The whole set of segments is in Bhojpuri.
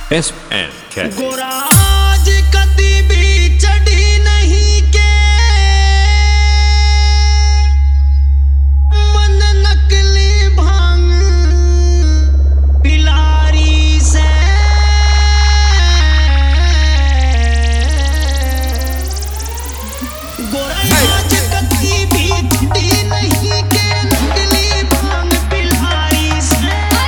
SNK गोराज कदी भी चढ़ी नहीं के मन नकली भांग पिलारी से गोराज कदी भी चढ़ी नहीं के नकली भांग पिलारी से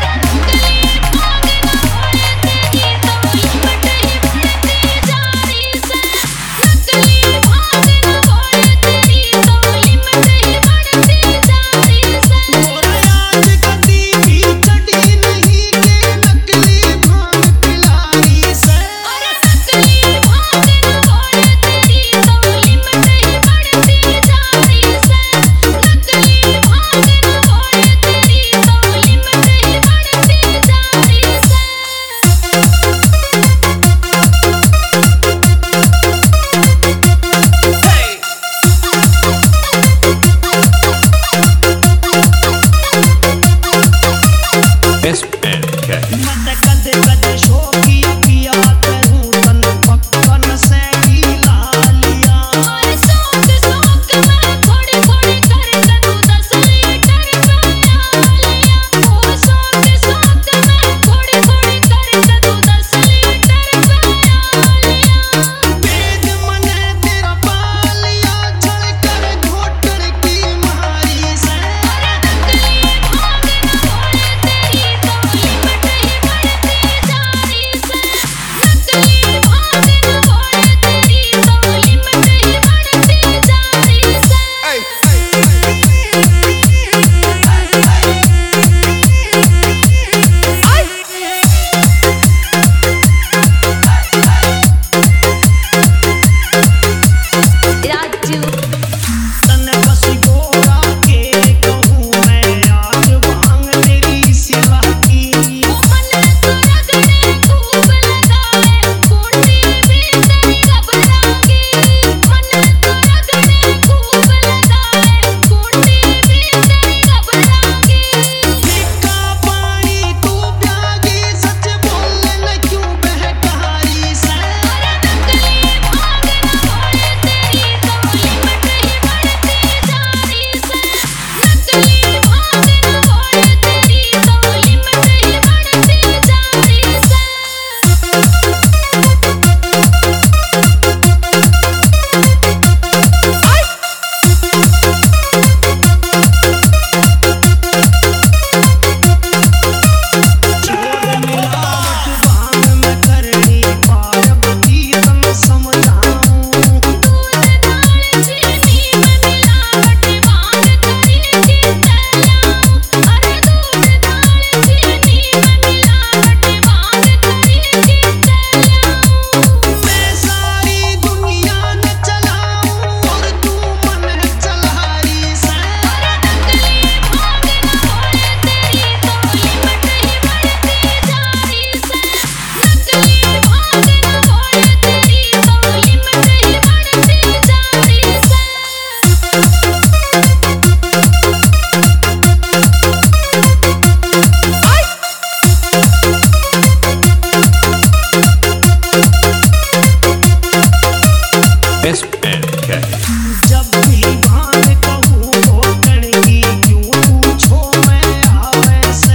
जब भी भान कहूँ घोटन की क्यों पूछो मैं आवे से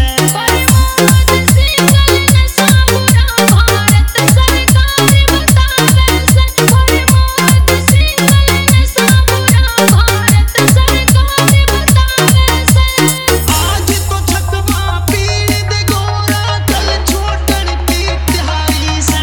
भारत सरकार बतावे से भारत सरकार बतावे से आज तो छकवा पीड़ दे गोरा कल छोटन की तिहारी से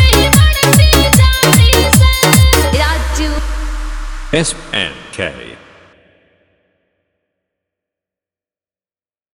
SNK